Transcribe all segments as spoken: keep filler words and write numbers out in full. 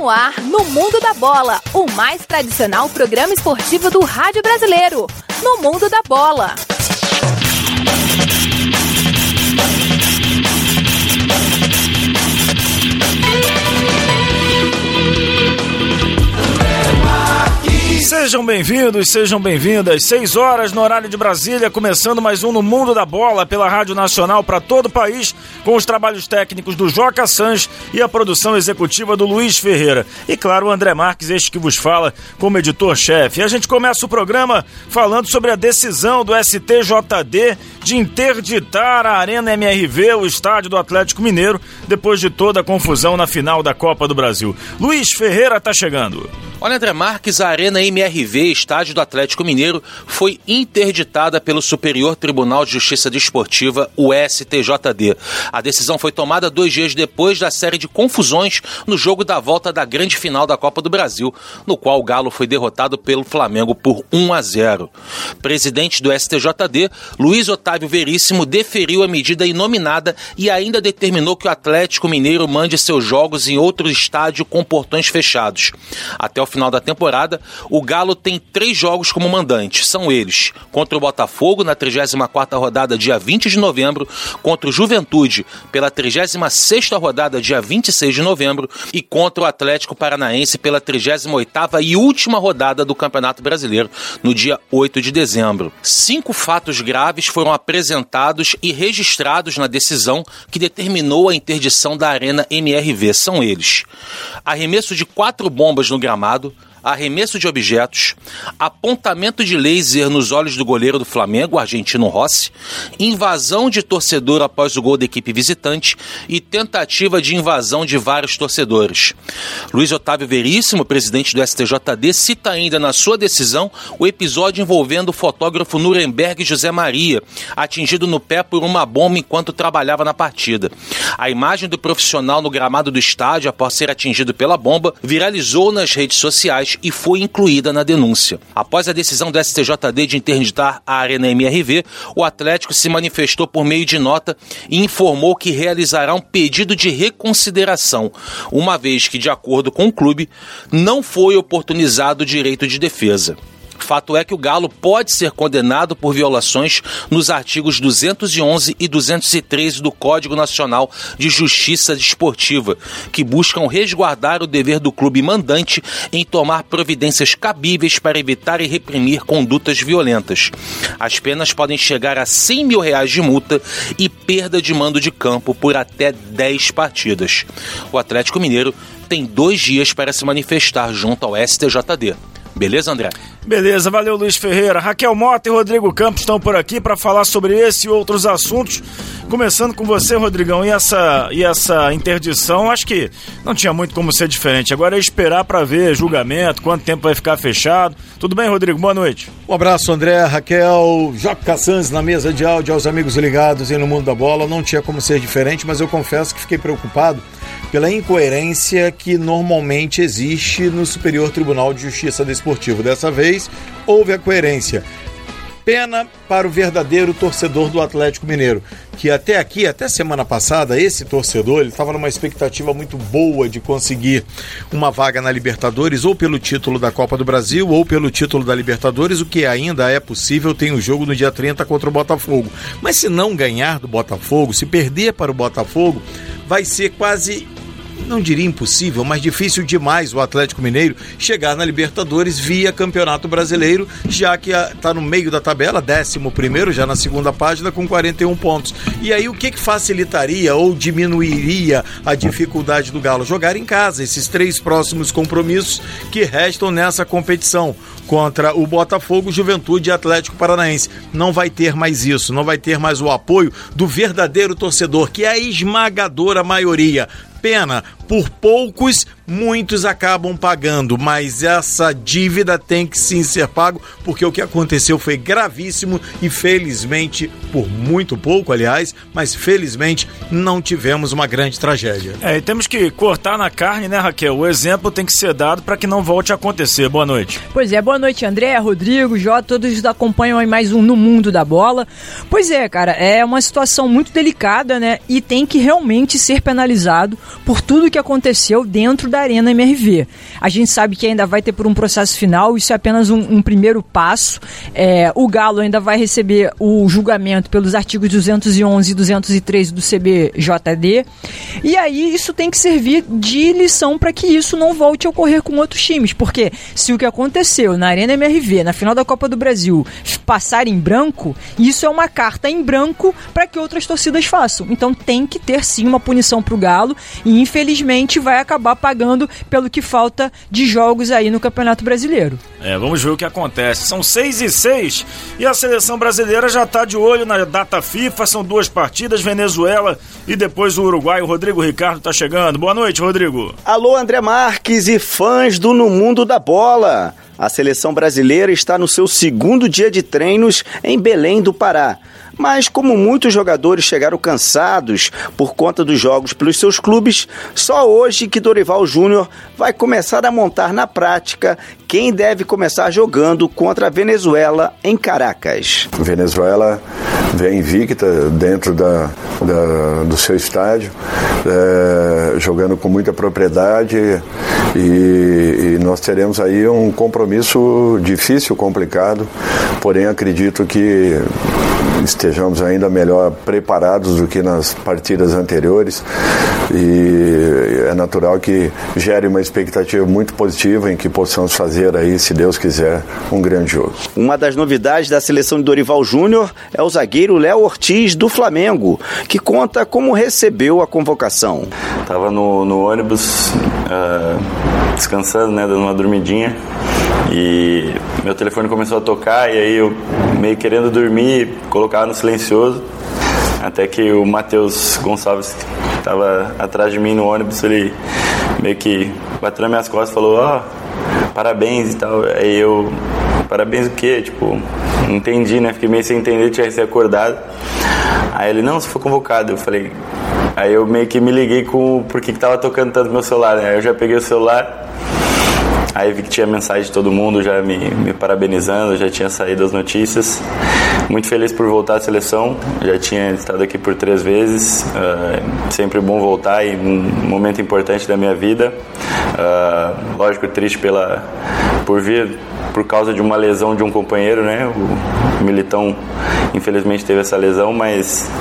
ar, no Mundo da Bola, o mais tradicional programa esportivo do rádio brasileiro. No Mundo da Bola. Sejam bem-vindos, sejam bem-vindas. Seis horas no horário de Brasília, começando mais um No Mundo da Bola pela Rádio Nacional para todo o país, com os trabalhos técnicos do Joca Sanz e a produção executiva do Luiz Ferreira. E claro, o André Marques, este que vos fala como editor-chefe. E a gente começa o programa falando sobre a decisão do S T J D de interditar a Arena M R V, o estádio do Atlético Mineiro, depois de toda a confusão na final da Copa do Brasil. Luiz Ferreira está chegando. Olha, André Marques, a Arena M R V, estádio do Atlético Mineiro, foi interditada pelo Superior Tribunal de Justiça Desportiva, o S T J D. A decisão foi tomada dois dias depois da série de confusões no jogo da volta da grande final da Copa do Brasil, no qual o Galo foi derrotado pelo Flamengo por um a zero. Presidente do S T J D, Luiz Otávio Veríssimo, deferiu a medida inominada e ainda determinou que o Atlético Mineiro mande seus jogos em outro estádio com portões fechados. Até o final da temporada, o Galo tem três jogos como mandante. São eles: contra o Botafogo, na trigésima quarta rodada, dia vinte de novembro, contra o Juventude, pela trigésima sexta rodada, dia vinte e seis de novembro, e contra o Atlético Paranaense, pela trigésima oitava e última rodada do Campeonato Brasileiro, no dia oito de dezembro. Cinco fatos graves foram apresentados e registrados na decisão que determinou a interdição da Arena M R V. São eles: arremesso de quatro bombas no gramado, arremesso de objetos, apontamento de laser nos olhos do goleiro do Flamengo, o argentino Rossi, invasão de torcedor após o gol da equipe visitante e tentativa de invasão de vários torcedores. Luiz Otávio Veríssimo, presidente do S T J D, cita ainda na sua decisão o episódio envolvendo o fotógrafo Nuremberg José Maria, atingido no pé por uma bomba enquanto trabalhava na partida. A imagem do profissional no gramado do estádio após ser atingido pela bomba viralizou nas redes sociais e foi incluída na denúncia. Após a decisão do S T J D de interditar a Arena M R V, o Atlético se manifestou por meio de nota e informou que realizará um pedido de reconsideração, uma vez que, de acordo com o clube, não foi oportunizado o direito de defesa. Fato é que o Galo pode ser condenado por violações nos artigos duzentos e onze e duzentos e treze do Código Nacional de Justiça Desportiva, que buscam resguardar o dever do clube mandante em tomar providências cabíveis para evitar e reprimir condutas violentas. As penas podem chegar a cem mil reais de multa e perda de mando de campo por até dez partidas. O Atlético Mineiro tem dois dias para se manifestar junto ao S T J D. Beleza, André? Beleza, valeu, Luiz Ferreira. Raquel Mota e Rodrigo Campos estão por aqui para falar sobre esse e outros assuntos. Começando com você, Rodrigão, e essa, e essa interdição, acho que não tinha muito como ser diferente. Agora é esperar para ver julgamento, quanto tempo vai ficar fechado. Tudo bem, Rodrigo? Boa noite. Um abraço, André, Raquel, Joca Sanz na mesa de áudio, aos amigos ligados aí no Mundo da Bola. Não tinha como ser diferente, mas eu confesso que fiquei preocupado pela incoerência que normalmente existe no Superior Tribunal de Justiça Desportivo. Dessa vez, houve a coerência. Pena para o verdadeiro torcedor do Atlético Mineiro, que até aqui, até semana passada, esse torcedor, ele estava numa expectativa muito boa de conseguir uma vaga na Libertadores, ou pelo título da Copa do Brasil, ou pelo título da Libertadores, o que ainda é possível. Tem o jogo no dia trinta contra o Botafogo. Mas se não ganhar do Botafogo, se perder para o Botafogo, vai ser quase, não diria impossível, mas difícil demais o Atlético Mineiro chegar na Libertadores via Campeonato Brasileiro, já que está no meio da tabela, décimo primeiro, já na segunda página, com quarenta e um pontos. E aí o que, que facilitaria ou diminuiria a dificuldade do Galo? Jogar em casa esses três próximos compromissos que restam nessa competição, contra o Botafogo, Juventude e Atlético Paranaense. Não vai ter mais isso, não vai ter mais o apoio do verdadeiro torcedor, que é a esmagadora maioria. Pena, por poucos, muitos acabam pagando, mas essa dívida tem que sim ser pago, porque o que aconteceu foi gravíssimo e felizmente, por muito pouco aliás, mas felizmente não tivemos uma grande tragédia. É, e temos que cortar na carne, né, Raquel? O exemplo tem que ser dado para que não volte a acontecer. Boa noite. Pois é, boa noite, André, Rodrigo, Jota, todos acompanham aí mais um No Mundo da Bola. Pois é, cara, é uma situação muito delicada, né, e tem que realmente ser penalizado por tudo que aconteceu dentro da Arena M R V. A gente sabe que ainda vai ter por um processo final, isso é apenas um, um primeiro passo. É, o Galo ainda vai receber o julgamento pelos artigos duzentos e onze e duzentos e treze do C B J D, e aí isso tem que servir de lição para que isso não volte a ocorrer com outros times, porque se o que aconteceu na Arena M R V, na final da Copa do Brasil, passar em branco, isso é uma carta em branco para que outras torcidas façam. Então tem que ter sim uma punição para o Galo, e infelizmente vai acabar pagando pelo que falta de jogos aí no Campeonato Brasileiro. É, vamos ver o que acontece. São seis e seis e a seleção brasileira já está de olho na data FIFA. São duas partidas, Venezuela e depois o Uruguai. O Rodrigo Ricardo está chegando. Boa noite, Rodrigo. Alô, André Marques e fãs do No Mundo da Bola. A seleção brasileira está no seu segundo dia de treinos em Belém do Pará. Mas como muitos jogadores chegaram cansados por conta dos jogos pelos seus clubes, só hoje que Dorival Júnior vai começar a montar na prática quem deve começar jogando contra a Venezuela em Caracas. Venezuela vem invicta dentro da, da, do seu estádio, é, jogando com muita propriedade, e, e nós teremos aí um compromisso difícil, complicado, porém acredito que estejamos ainda melhor preparados do que nas partidas anteriores, e é natural que gere uma expectativa muito positiva em que possamos fazer aí, se Deus quiser, um grande jogo. Uma das novidades da seleção de Dorival Júnior é o zagueiro Léo Ortiz do Flamengo, que conta como recebeu a convocação. Tava no, no ônibus uh, descansando, né, dando uma dormidinha, e meu telefone começou a tocar, e aí eu meio querendo dormir, colocar no silencioso, até que o Matheus Gonçalves, que estava atrás de mim no ônibus, ele meio que bateu nas minhas costas e falou: ó, oh, parabéns e tal. Aí eu, parabéns o quê? Tipo, não entendi, né? Fiquei meio sem entender, tinha recém acordado. Aí ele: não, você foi convocado. Eu falei... Aí eu meio que me liguei com por que estava tocando tanto meu celular, né? Aí eu já peguei o celular, aí vi que tinha mensagem de todo mundo já me, me parabenizando, já tinha saído as notícias. Muito feliz por voltar à seleção, já tinha estado aqui por três vezes, uh, sempre bom voltar e um momento importante da minha vida. Uh, lógico, triste pela, por vir por causa de uma lesão de um companheiro, né? O Militão infelizmente teve essa lesão, mas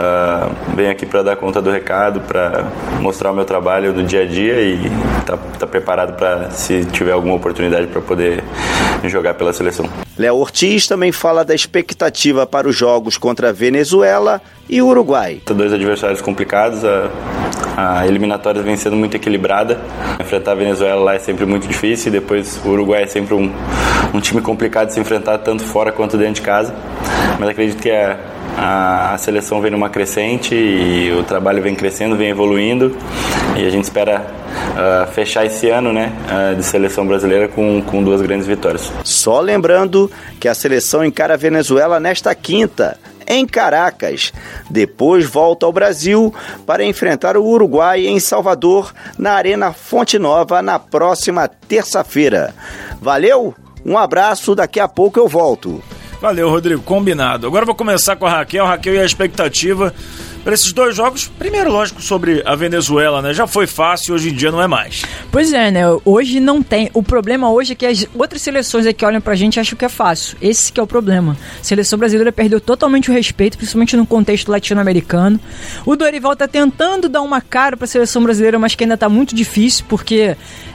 uh, venho aqui para dar conta do recado, para mostrar o meu trabalho do dia a dia e tá, tá preparado para, se tiver alguma oportunidade, para poder jogar pela seleção. Léo Ortiz também fala da expectativa para os jogos contra a Venezuela e o Uruguai. São dois adversários complicados, a, a eliminatória vem sendo muito equilibrada. Enfrentar a Venezuela lá é sempre muito difícil, e depois o Uruguai é sempre um, um time complicado de se enfrentar, tanto fora quanto dentro de casa. Mas acredito que a, a, a seleção vem numa crescente e o trabalho vem crescendo, vem evoluindo, e a gente espera uh, fechar esse ano, né, uh, de seleção brasileira com, com duas grandes vitórias. Só lembrando que a seleção encara a Venezuela nesta quinta, em Caracas. Depois volta ao Brasil para enfrentar o Uruguai em Salvador, na Arena Fonte Nova, na próxima terça-feira. Valeu, um abraço, daqui a pouco eu volto. Valeu, Rodrigo, combinado. Agora eu vou começar com a Raquel. Raquel, e a expectativa para esses dois jogos? Primeiro, lógico, sobre a Venezuela, né? Já foi fácil, hoje em dia não é mais. Pois é, né? Hoje não tem. O problema hoje é que as outras seleções aqui olham pra gente e acham que é fácil. Esse que é o problema. A seleção brasileira perdeu totalmente o respeito, principalmente no contexto latino-americano. O Dorival tá tentando dar uma cara pra seleção brasileira, mas que ainda tá muito difícil, porque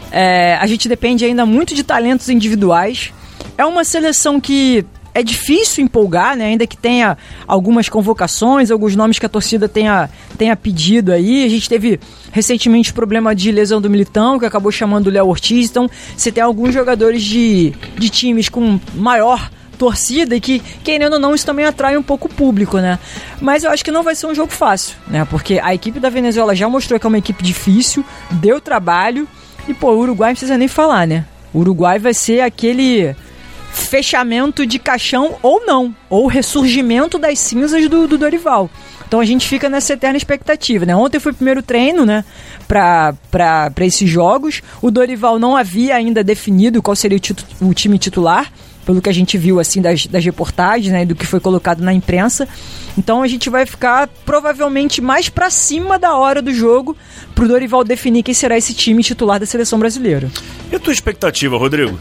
é, a gente depende ainda muito de talentos individuais. É uma seleção que é difícil empolgar, né? Ainda que tenha algumas convocações, alguns nomes que a torcida tenha, tenha pedido aí. A gente teve recentemente o problema de lesão do Militão, que acabou chamando o Léo Ortiz. Então, você tem alguns jogadores de, de times com maior torcida e que, querendo ou não, isso também atrai um pouco o público, né? Mas eu acho que não vai ser um jogo fácil, né? Porque a equipe da Venezuela já mostrou que é uma equipe difícil, deu trabalho. E, pô, o Uruguai não precisa nem falar, né? O Uruguai vai ser aquele fechamento de caixão ou não, ou ressurgimento das cinzas do, do Dorival. Então a gente fica nessa eterna expectativa, né? Ontem foi o primeiro treino, né, para esses jogos. O Dorival não havia ainda definido qual seria o, titu- o time titular. pelo que a gente viu assim das, das reportagens, né, do que foi colocado na imprensa. Então a gente vai ficar provavelmente mais para cima da hora do jogo pro Dorival definir quem será esse time titular da seleção brasileira. E a tua expectativa, Rodrigo?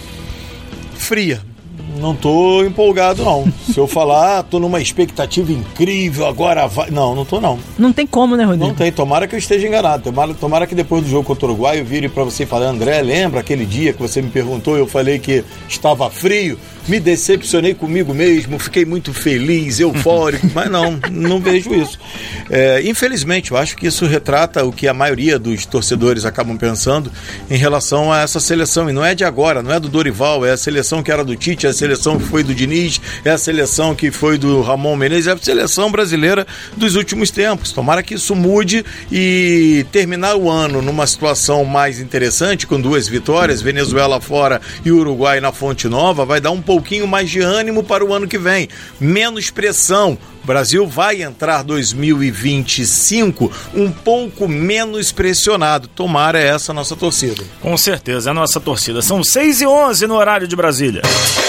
Fria. Não tô empolgado, não. Se eu falar, tô numa expectativa incrível, agora vai... Não, não tô, não. Não tem como, né, Rodrigo? Não tem. Tomara que eu esteja enganado. Tomara, tomara que depois do jogo contra o Uruguai eu vire pra você e falar: André, lembra aquele dia que você me perguntou, eu falei que estava frio? Me decepcionei comigo mesmo, fiquei muito feliz, eufórico, mas não, não vejo isso. É, infelizmente, eu acho que isso retrata o que a maioria dos torcedores acabam pensando em relação a essa seleção. E não é de agora, não é do Dorival, é a seleção que era do Tite, é a seleção que foi do Diniz, é a seleção que foi do Ramon Menezes, é a seleção brasileira dos últimos tempos. Tomara que isso mude e terminar o ano numa situação mais interessante, com duas vitórias, Venezuela fora e Uruguai na Fonte Nova, vai dar um pouco pouquinho mais de ânimo para o ano que vem, menos pressão. O Brasil vai entrar dois mil e vinte e cinco um pouco menos pressionado. Tomara essa nossa torcida. Com certeza, é a nossa torcida. São seis e onze no horário de Brasília.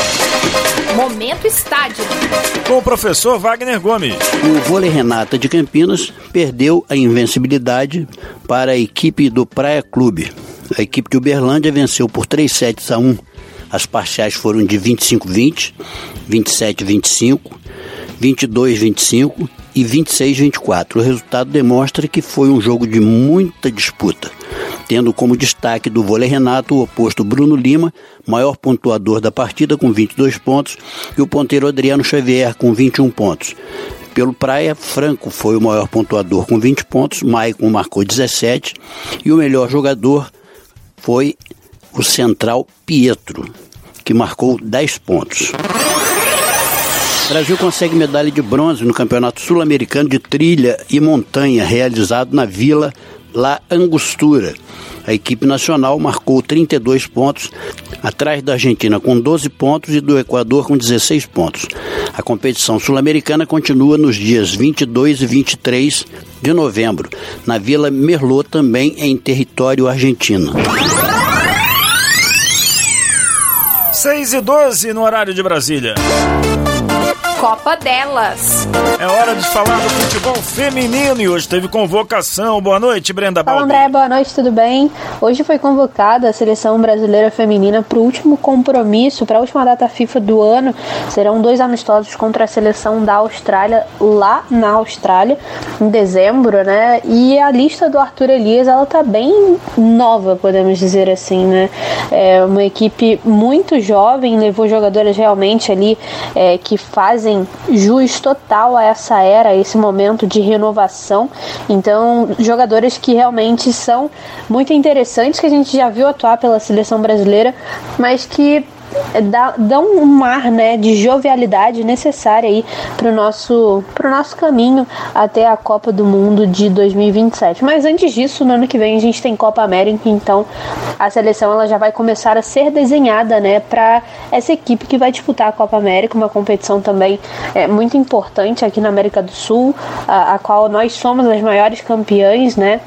Momento Estádio. Com o professor Wagner Gomes. O Vôlei Renata de Campinas perdeu a invencibilidade para a equipe do Praia Clube. A equipe de Uberlândia venceu por três sets a um. As parciais foram de vinte e cinco a vinte, vinte e sete a vinte e cinco, vinte e dois a vinte e cinco e vinte e seis a vinte e quatro. O resultado demonstra que foi um jogo de muita disputa, tendo como destaque do Vôlei Renato o oposto Bruno Lima, maior pontuador da partida com vinte e dois pontos, e o ponteiro Adriano Xavier com vinte e um pontos. Pelo Praia, Franco foi o maior pontuador com vinte pontos, Maicon marcou dezessete e o melhor jogador foi o central Pietro, que marcou dez pontos. O Brasil consegue medalha de bronze no Campeonato Sul-Americano de Trilha e Montanha, realizado na Vila La Angostura. A equipe nacional marcou trinta e dois pontos, atrás da Argentina com doze pontos e do Equador com dezesseis pontos. A competição sul-americana continua nos dias vinte e dois e vinte e três de novembro, na Vila Merlot, também em território argentino. seis e doze no horário de Brasília. Copa delas. É hora de falar do futebol feminino e hoje teve convocação. Boa noite, Brenda Balbi. Fala, André, boa noite, tudo bem? Hoje foi convocada a seleção brasileira feminina para o último compromisso, para a última data FIFA do ano. Serão dois amistosos contra a seleção da Austrália, lá na Austrália, em dezembro, né? E a lista do Arthur Elias, ela tá bem nova, podemos dizer assim, né? É uma equipe muito jovem, levou jogadoras realmente ali é, que fazem jus total a essa era, a esse momento de renovação. Então, jogadoras que realmente são muito interessantes, que a gente já viu atuar pela seleção brasileira, mas que Dá, dão um ar, né, de jovialidade necessária aí pro nosso, pro nosso caminho até a Copa do Mundo de dois mil e vinte e sete. Mas antes disso, no ano que vem a gente tem Copa América, então a seleção ela já vai começar a ser desenhada, né, para essa equipe que vai disputar a Copa América, uma competição também é, muito importante aqui na América do Sul, a, a qual nós somos as maiores campeãs, né?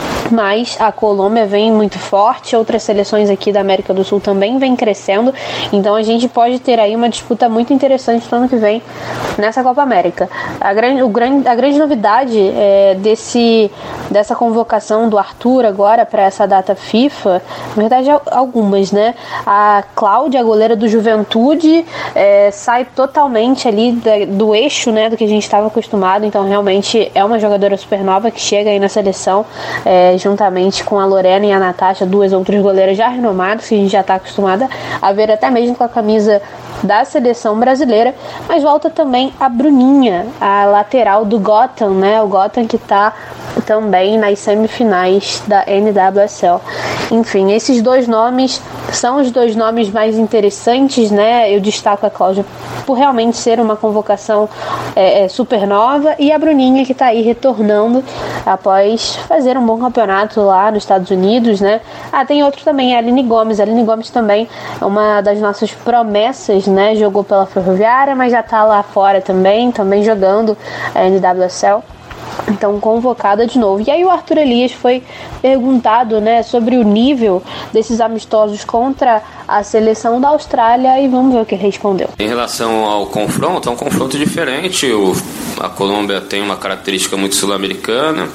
Mas a Colômbia vem muito forte, outras seleções aqui da América do Sul também vem crescendo, então a gente pode ter aí uma disputa muito interessante no ano que vem nessa Copa América. A grande, o grande, a grande novidade é, desse, dessa convocação do Arthur agora para essa data FIFA, na verdade algumas, né? A Cláudia, a goleira do Juventude, é, sai totalmente ali da, do eixo, né, do que a gente estava acostumado, então realmente é uma jogadora super nova que chega aí na seleção, é, juntamente com a Lorena e a Natasha, duas outras goleiras já renomadas, que a gente já está acostumada a ver até mesmo com a camisa da seleção brasileira. Mas volta também a Bruninha, a lateral do Gotham, né? O Gotham que está também nas semifinais da N W S L. Enfim, esses dois nomes são os dois nomes mais interessantes, né? Eu destaco a Cláudia por realmente ser uma convocação é, é, super nova, e a Bruninha que está aí retornando após fazer um bom campeonato lá nos Estados Unidos, né? Ah, tem outro também, a Aline Gomes. A Aline Gomes também é uma das nossas promessas, né? Jogou pela Ferroviária, mas já está lá fora também, também jogando a N W S L. então convocada de novo. E aí o Arthur Elias foi perguntado, né, sobre o nível desses amistosos contra a seleção da Austrália e vamos ver o que ele respondeu. Em relação ao confronto, é um confronto diferente. O, a Colômbia tem uma característica muito sul-americana.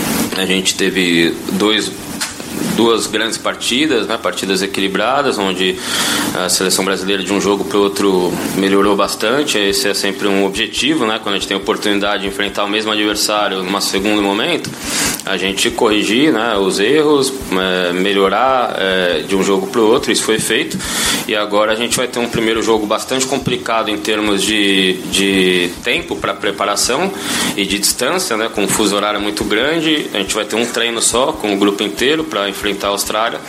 A gente teve dois duas grandes partidas, né, partidas equilibradas, onde a seleção brasileira de um jogo para o outro melhorou bastante. Esse é sempre um objetivo, né, quando a gente tem a oportunidade de enfrentar o mesmo adversário num segundo momento, a gente corrigir, né, os erros, é, melhorar é, de um jogo para o outro. Isso foi feito e agora a gente vai ter um primeiro jogo bastante complicado em termos de, de tempo para preparação e de distância, né, com um fuso horário muito grande. A gente vai ter um treino só com o grupo inteiro para enfrentar a Austrália.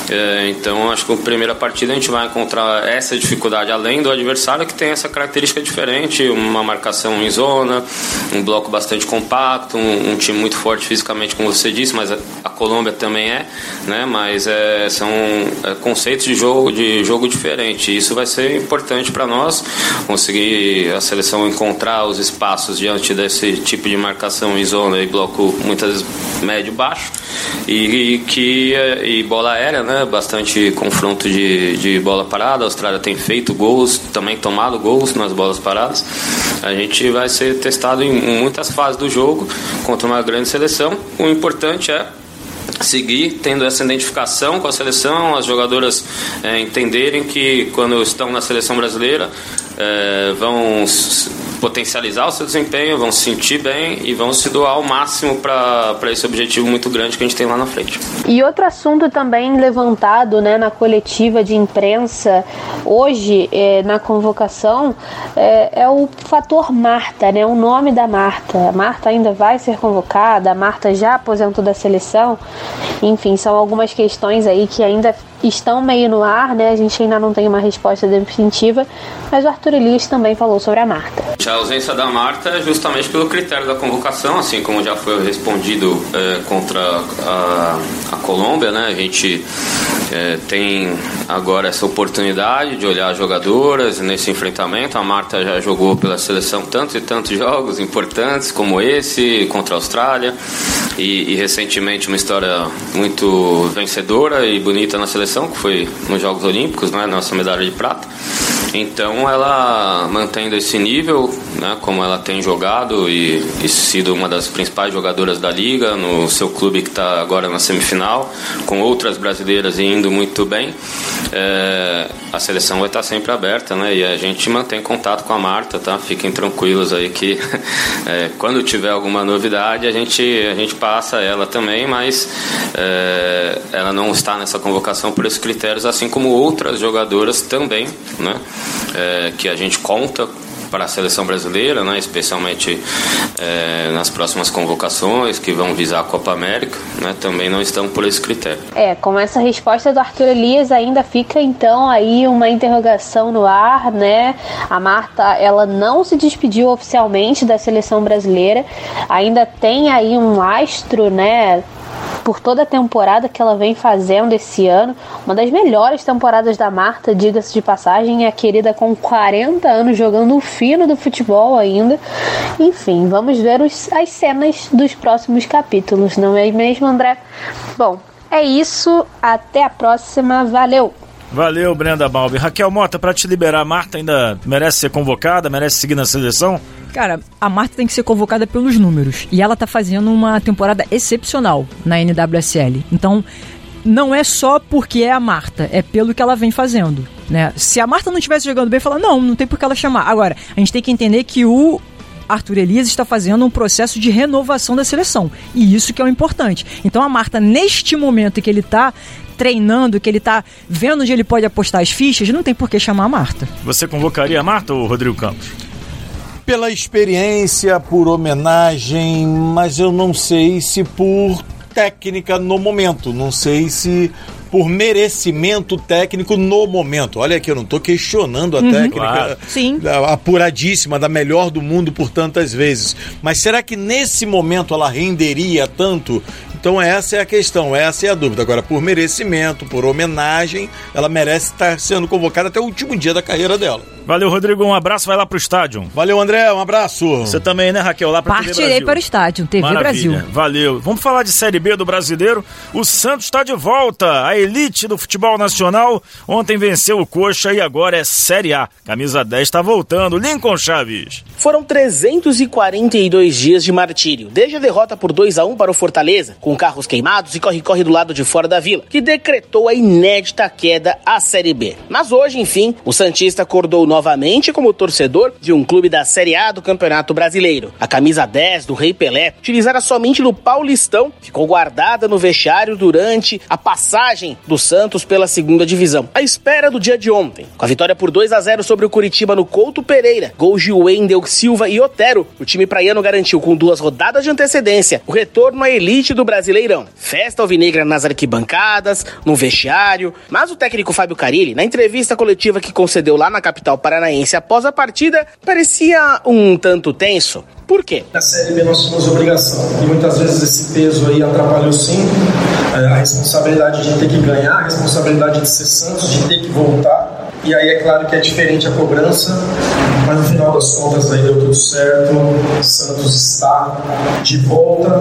É, então acho que a primeira partida a gente vai encontrar essa dificuldade, além do adversário que tem essa característica diferente, uma marcação em zona, um bloco bastante compacto, um, um time muito forte fisicamente, como você disse, mas a, a Colômbia também é, né? Mas é, são é, conceitos de jogo, de jogo diferente. Isso vai ser importante para nós, conseguir a seleção encontrar os espaços diante desse tipo de marcação em zona e bloco muitas vezes médio-baixo, e, e que e bola aérea, né? Bastante confronto de, de bola parada. A Austrália tem feito gols, também tomado gols nas bolas paradas. A gente vai ser testado em, em muitas fases do jogo contra uma grande seleção. O importante é seguir tendo essa identificação com a seleção, as jogadoras é, entenderem que quando estão na seleção brasileira é, vão potencializar o seu desempenho, vão se sentir bem e vão se doar ao máximo para esse objetivo muito grande que a gente tem lá na frente. E outro assunto também levantado, né, na coletiva de imprensa hoje, é, na convocação, é, é o fator Marta, né, o nome da Marta. A Marta ainda vai ser convocada, a Marta já aposentou da seleção. Enfim, são algumas questões aí que ainda estão meio no ar, né? A gente ainda não tem uma resposta definitiva, mas o Arthur Elias também falou sobre a Marta. A ausência da Marta é justamente pelo critério da convocação, assim como já foi respondido é, contra a, a Colômbia, né? A gente é, tem agora essa oportunidade de olhar as jogadoras nesse enfrentamento. A Marta já jogou pela seleção tantos e tantos jogos importantes como esse, contra a Austrália, e, e recentemente uma história muito vencedora e bonita na seleção, que foi nos Jogos Olímpicos, né, nossa medalha de prata. Então ela mantendo esse nível, né, como ela tem jogado e, e sido uma das principais jogadoras da liga, no seu clube que está agora na semifinal, com outras brasileiras indo muito bem, é, a seleção vai estar sempre aberta, né, e a gente mantém contato com a Marta, tá? Fiquem tranquilos aí que é, quando tiver alguma novidade a gente, a gente passa ela também, mas é, ela não está nessa convocação por esses critérios, assim como outras jogadoras também, né? É, que a gente conta para a seleção brasileira, né, especialmente é, nas próximas convocações que vão visar a Copa América, né, também não estão por esse critério. É, com essa resposta do Arthur Elias ainda fica então aí uma interrogação no ar, né? A Marta, ela não se despediu oficialmente da seleção brasileira, ainda tem aí um astro, né, por toda a temporada que ela vem fazendo esse ano, uma das melhores temporadas da Marta, diga-se de passagem, a querida com quarenta anos jogando o fino do futebol ainda. Enfim, vamos ver os, as cenas dos próximos capítulos, não é mesmo, André? Bom, é isso, até a próxima, valeu! Valeu, Brenda Balbi. Raquel Mota, para te liberar, a Marta ainda merece ser convocada, merece seguir na seleção? Cara, a Marta tem que ser convocada pelos números. E ela tá fazendo uma temporada excepcional na N W S L. Então, não é só porque é a Marta, é pelo que ela vem fazendo, né? Se a Marta não estivesse jogando bem, fala, não, não tem por que ela chamar. Agora, a gente tem que entender que o Arthur Elias está fazendo um processo de renovação da seleção. E isso que é o importante. Então, a Marta, neste momento que ele tá treinando, que ele tá vendo onde ele pode apostar as fichas, não tem por que chamar a Marta. Você convocaria a Marta ou Rodrigo Campos? Pela experiência, por homenagem, mas eu não sei se por técnica no momento, não sei se por merecimento técnico no momento. Olha aqui, eu não estou questionando a uhum, técnica claro. Sim. apuradíssima, da melhor do mundo por tantas vezes, mas será que nesse momento ela renderia tanto? Então essa é a questão, essa é a dúvida. Agora, por merecimento, por homenagem, ela merece estar sendo convocada até o último dia da carreira dela. Valeu, Rodrigo, um abraço, vai lá pro estádio. Valeu, André, um abraço. Você também, né, Raquel, lá pra T V Brasil. Partirei para o estádio, T V Maravilha. Brasil. Valeu. Vamos falar de Série B do Brasileiro. O Santos está de volta, a elite do futebol nacional. Ontem venceu o Coxa e agora é Série A. Camisa dez está voltando. Lincoln Chaves. Foram trezentos e quarenta e dois dias de martírio, desde a derrota por dois a um para o Fortaleza, com carros queimados e corre-corre do lado de fora da Vila, que decretou a inédita queda à Série B. Mas hoje, enfim, o santista acordou novamente como torcedor de um clube da Série A do Campeonato Brasileiro. A camisa dez do Rei Pelé, utilizada somente no Paulistão, ficou guardada no vestiário durante a passagem do Santos pela segunda divisão, à espera do dia de ontem. Com a vitória por dois a zero sobre o Curitiba no Couto Pereira, gols de Wendel, Silva e Otero, o time praiano garantiu com duas rodadas de antecedência o retorno à elite do Brasileirão. Festa alvinegra nas arquibancadas, no vestiário, mas o técnico Fábio Carille, na entrevista coletiva que concedeu lá na capital paranaense após a partida, parecia um tanto tenso. Por quê? Na Série B nós temos obrigação e muitas vezes esse peso aí atrapalhou sim a responsabilidade de ter que ganhar, a responsabilidade de ser Santos, de ter que voltar. E aí é claro que é diferente a cobrança, mas no final das contas aí deu tudo certo, Santos está de volta.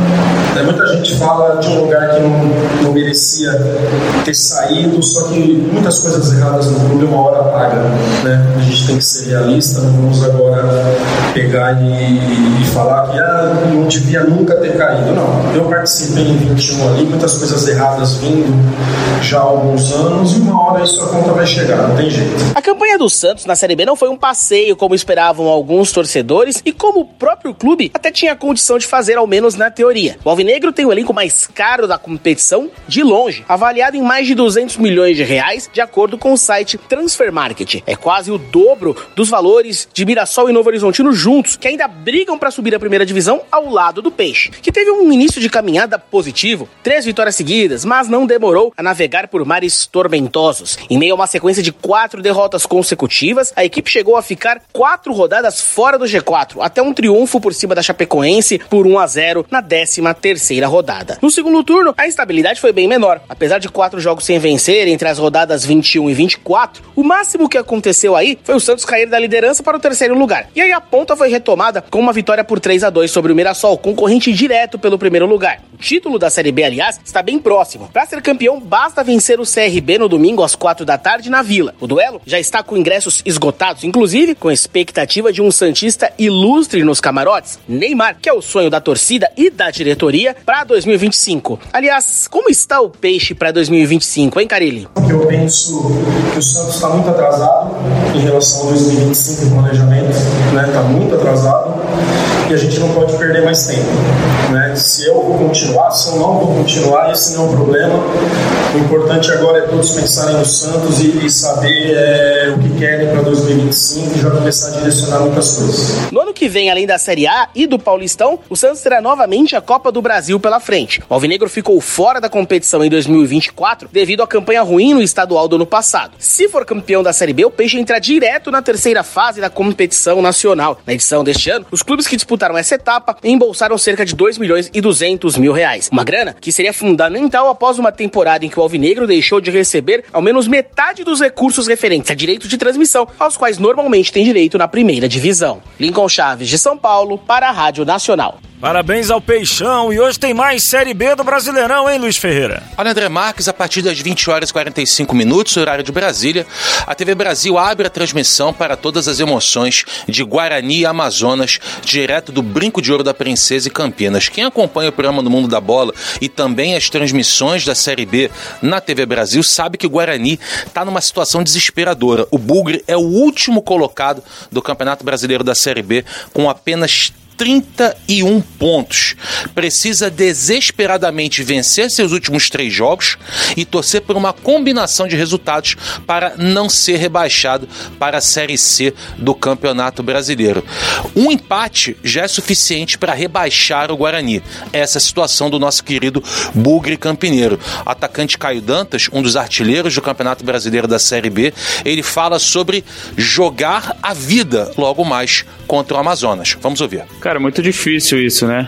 É, muita gente fala de um lugar que não, não merecia ter saído, só que muitas coisas erradas no clube uma hora paga, né? A gente tem que ser realista, não vamos agora pegar e, e falar que ah, não devia nunca ter caído. Não, eu participei em vinte e um ali, muitas coisas erradas vindo já há alguns anos e uma hora isso a conta vai chegar. Tem jeito. A campanha do Santos na Série B não foi um passeio como esperavam alguns torcedores e como o próprio clube até tinha condição de fazer, ao menos na teoria. O alvinegro tem o elenco mais caro da competição de longe, avaliado em mais de duzentos milhões de reais, de acordo com o site Transfer Market. É quase o dobro dos valores de Mirassol e Novo Horizontino juntos, que ainda brigam para subir a primeira divisão ao lado do Peixe, que teve um início de caminhada positivo, três vitórias seguidas, mas não demorou a navegar por mares tormentosos. Em meio a uma sequência de quatro derrotas consecutivas, a equipe chegou a ficar quatro rodadas fora do G quatro, até um triunfo por cima da Chapecoense por um a zero na décima terceira rodada. No segundo turno, a instabilidade foi bem menor. Apesar de quatro jogos sem vencer entre as rodadas vinte e um e vinte e quatro, o máximo que aconteceu aí foi o Santos cair da liderança para o terceiro lugar. E aí a ponta foi retomada com uma vitória por três a dois sobre o Mirassol, concorrente direto pelo primeiro lugar. O título da Série B, aliás, está bem próximo. Para ser campeão, basta vencer o C R B no domingo às quatro da tarde na Vila. O duelo já está com ingressos esgotados, inclusive com expectativa de um santista ilustre nos camarotes, Neymar, que é o sonho da torcida e da diretoria para dois mil e vinte e cinco. Aliás, como está o Peixe para dois mil e vinte e cinco, hein, Carille? Eu penso que o Santos está muito atrasado em relação a dois mil e vinte e cinco no planejamento, né? Está muito atrasado e a gente não pode perder mais tempo, né? Se eu vou continuar, se eu não vou continuar, esse não é um problema. O importante agora é todos pensarem no Santos e, e saber é, o que querem para dois mil e vinte e cinco e já começar a direcionar muitas coisas. No ano que vem, além da Série A e do Paulistão, o Santos terá novamente a Copa do Brasil pela frente. O alvinegro ficou fora da competição em dois mil e vinte e quatro devido à campanha ruim no estadual do ano passado. Se for campeão da Série B, o Peixe entra direto na terceira fase da competição nacional. Na edição deste ano, os clubes que disputaram essa etapa embolsaram cerca de dois milhões e duzentos mil reais. Uma grana que seria fundamental após uma temporada em que o alvinegro deixou de receber ao menos metade dos recursos referentes a direitos de transmissão, aos quais normalmente tem direito na primeira divisão. Lincoln Chaves, de São Paulo, para a Rádio Nacional. Parabéns ao Peixão, e hoje tem mais Série B do Brasileirão, hein, Luiz Ferreira? Olha, André Marques, a partir das vinte horas e quarenta e cinco minutos, horário de Brasília, a T V Brasil abre a transmissão para todas as emoções de Guarani e Amazonas, direto do Brinco de Ouro da Princesa e Campinas. Quem acompanha o programa do Mundo da Bola e também as transmissões da Série B na T V Brasil sabe que o Guarani está numa situação desesperadora. O Bugre é o último colocado do Campeonato Brasileiro da Série B com apenas trinta e um pontos. Precisa desesperadamente vencer seus últimos três jogos e torcer por uma combinação de resultados para não ser rebaixado para a Série C do Campeonato Brasileiro. Um empate já é suficiente para rebaixar o Guarani. Essa é a situação do nosso querido Bugre Campineiro. O atacante Caio Dantas, um dos artilheiros do Campeonato Brasileiro da Série B, ele fala sobre jogar a vida logo mais contra o Amazonas. Vamos ouvir. Cara, muito difícil isso, né?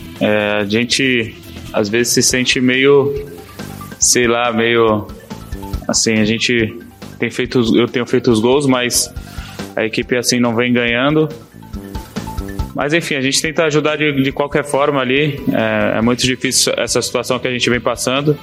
É, a gente às vezes se sente meio, sei lá, meio assim, a gente tem feito, eu tenho feito os gols, mas a equipe assim não vem ganhando. Mas enfim, a gente tenta ajudar de, de qualquer forma ali. É, é muito difícil essa situação que a gente vem passando.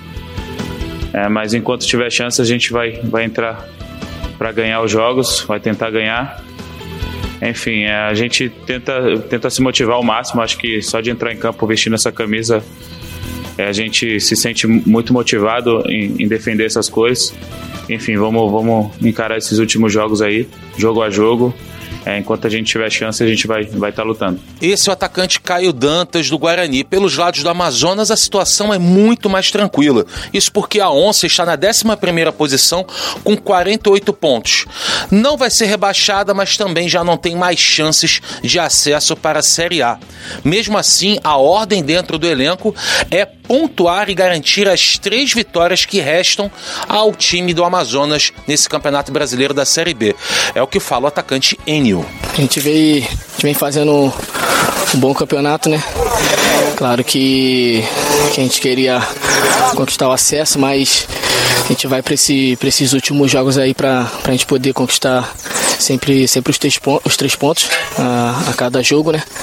É, mas enquanto tiver chance, a gente vai, vai entrar para ganhar os jogos, vai tentar ganhar. Enfim, é, a gente tenta, tenta se motivar ao máximo. Acho que só de entrar em campo vestindo essa camisa, é, a gente se sente muito motivado em, em defender essas coisas. Enfim, vamos, vamos encarar esses últimos jogos aí, jogo a jogo. É, enquanto a gente tiver chance, a gente vai estar vai tá lutando. Esse é o atacante Caio Dantas, do Guarani. Pelos lados do Amazonas, a situação é muito mais tranquila. Isso porque a Onça está na décima primeira posição com quarenta e oito pontos. Não vai ser rebaixada, mas também já não tem mais chances de acesso para a Série A. Mesmo assim, a ordem dentro do elenco é pontuar e garantir as três vitórias que restam ao time do Amazonas nesse Campeonato Brasileiro da Série B. É o que fala o atacante Enio. A gente vem, a gente vem fazendo um bom campeonato, né? Claro que, que a gente queria conquistar o acesso, mas a gente vai para esse, para esses últimos jogos aí para a gente poder conquistar sempre, sempre os, três pontos, os três pontos a, a cada jogo, né?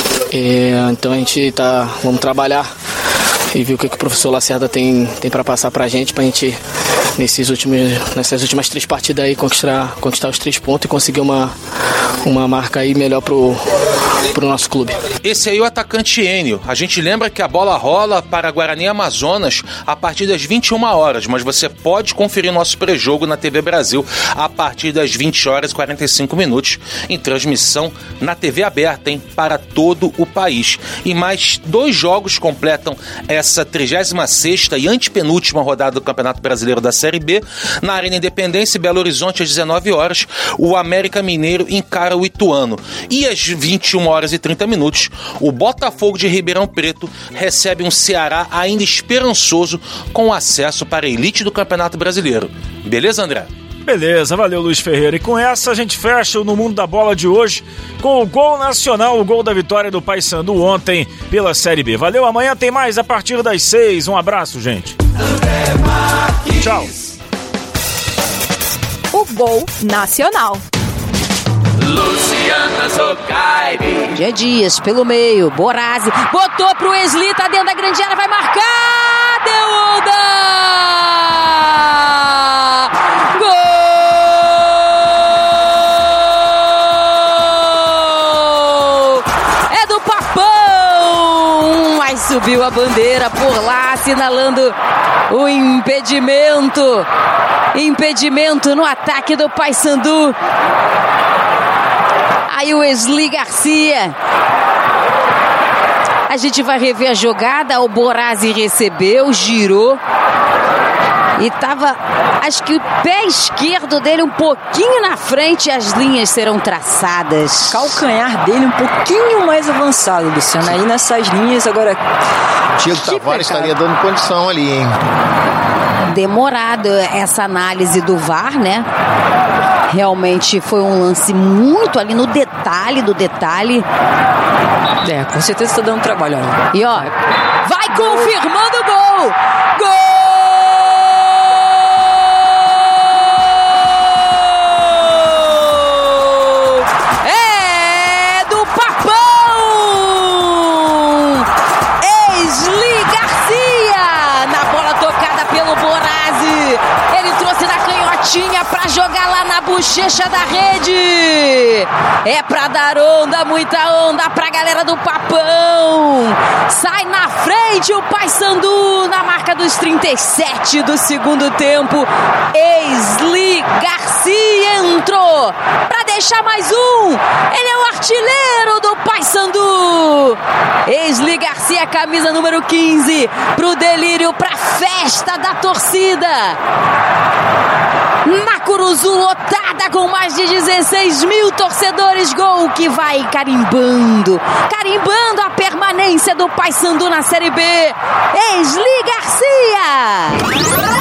É, então a gente tá, vamos trabalhar e ver o que, que o professor Lacerda tem, tem para passar para a gente, para a gente nesses últimos, nessas últimas três partidas aí conquistar, conquistar os três pontos e conseguir uma, uma marca aí melhor pro, pro nosso clube. Esse aí é o atacante Enio. A gente lembra que a bola rola para Guarani e Amazonas a partir das vinte e uma horas, mas você pode conferir nosso pré-jogo na T V Brasil a partir das vinte horas e quarenta e cinco minutos, em transmissão na T V aberta, hein, para todo o país. E mais dois jogos completam essa trigésima sexta e antepenúltima rodada do Campeonato Brasileiro da Série B. Na Arena Independência, Belo Horizonte, às dezenove horas, o América Mineiro encara o Ituano. E às vinte e uma horas e trinta minutos, o Botafogo de Ribeirão Preto recebe um Ceará ainda esperançoso com acesso para a elite do Campeonato Brasileiro. Beleza, André? Beleza, valeu, Luiz Ferreira. E com essa a gente fecha o No Mundo da Bola de hoje com o gol nacional, o gol da vitória do Paysandu ontem pela Série B. Valeu, amanhã tem mais a partir das seis. Um abraço, gente. Tchau. O gol nacional. Luciana Zocaib. Dia Dias pelo meio, Borazzi botou pro Wesley, tá dentro da grande área, vai marcar, Deolda! Subiu a bandeira por lá, assinalando o impedimento. Impedimento no ataque do Paysandu. Aí o Wesley Garcia. A gente vai rever a jogada. O Borazzi recebeu, girou. E tava, acho que o pé esquerdo dele um pouquinho na frente, as linhas serão traçadas. Calcanhar dele um pouquinho mais avançado, Luciano. Aí nessas linhas agora... Diego Tavares estaria dando condição ali, hein? Demorado essa análise do V A R, né? Realmente foi um lance muito ali no detalhe do detalhe. É, com certeza tá dando trabalho. Ó. E ó, vai confirmando o gol! Gol! Pra jogar lá na bochecha da rede. É pra dar onda, muita onda pra galera do Papão. Sai na frente o Paysandu na marca dos trinta e sete do segundo tempo. Wesley Garcia entrou pra deixar mais um. Ele é o artilheiro do Paysandu. Wesley Garcia, camisa número quinze, pro delírio, pra festa da torcida. Macuruzu lotada com mais de dezesseis mil torcedores. Gol que vai carimbando, carimbando a permanência do Paysandu na Série B. Wesley Garcia.